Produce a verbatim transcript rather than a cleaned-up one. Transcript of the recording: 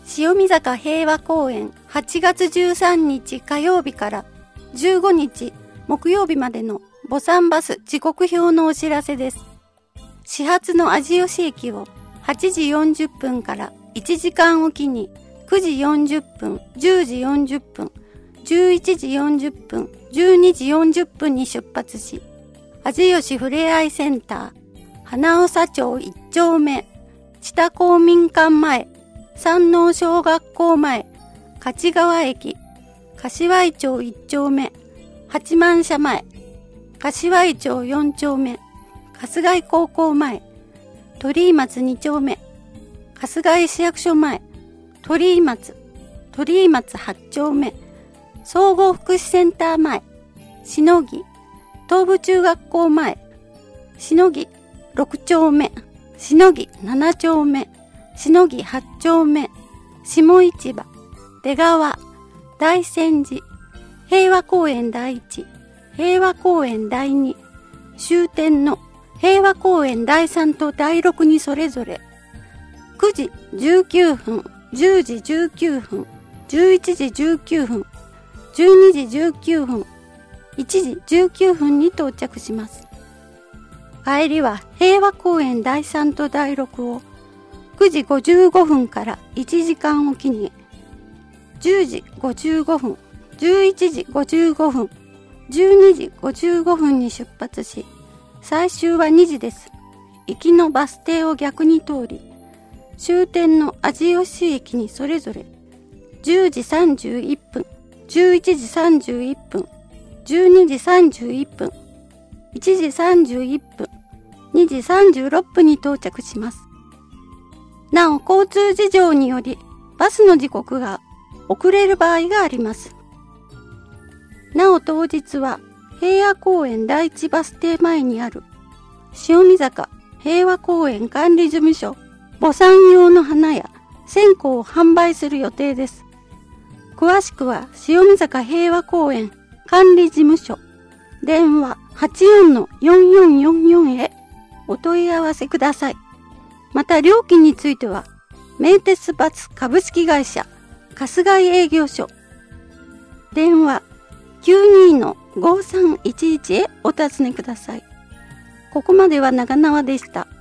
塩見坂平和公園はちがつじゅうさんにち火曜日からじゅうごにち木曜日までの墓参バス時刻表のお知らせです。始発の味吉駅をはちじよんじゅっぷんからいちじかんおきにくじよんじゅっぷん、じゅうじよんじゅっぷん、じゅういちじよんじゅっぷん、じゅうにじよんじゅっぷんに出発し、味吉ふれあいセンター、花長町いっちょうめ、知多公民館前、山王小学校前、勝川駅、柏井町いっちょうめ、八幡社前、柏井町よんちょうめ、春日井高校前、鳥居松にちょうめ、春日井市役所前、鳥居松、鳥居松はちょうめ、総合福祉センター前、しのぎ、東部中学校前、しのぎろくちょうめ、しのぎななちょうめ、しのぎはちょうめ、下市場、出川、大泉寺、平和公園第一、平和公園第二、終点の平和公園第三と第六にそれぞれ、くじじゅうきゅうふん、じゅうじじゅうきゅうふん、じゅういちじじゅうきゅうふん、じゅうにじじゅうきゅうふん、いちじじゅうきゅうふんに到着します。帰りは平和公園第三と第六をくじごじゅうごふんからいちじかんおきにじゅうじごじゅうごふん、じゅういちじごじゅうごふん、じゅうにじごじゅうごふんに出発し、最終はにじです。行きのバス停を逆に通り、終点の味吉駅にそれぞれじゅうじさんじゅういっぷん、じゅういちじさんじゅういっぷん、じゅうにじさんじゅういっぷん、いちじさんじゅういっぷん、にじさんじゅうろっぷんに到着します。なお、交通事情によりバスの時刻が遅れる場合があります。なお、当日は平和公園第一バス停前にある塩見坂平和公園管理事務所墓参用の花や線香を販売する予定です。詳しくは塩見坂平和公園管理事務所電話 はちよんのよんよんよんよん へお問い合わせください。また料金については名鉄バス株式会社春日井営業所電話 きゅうにのごさんいちいち へお尋ねください。ここまでは長縄でした。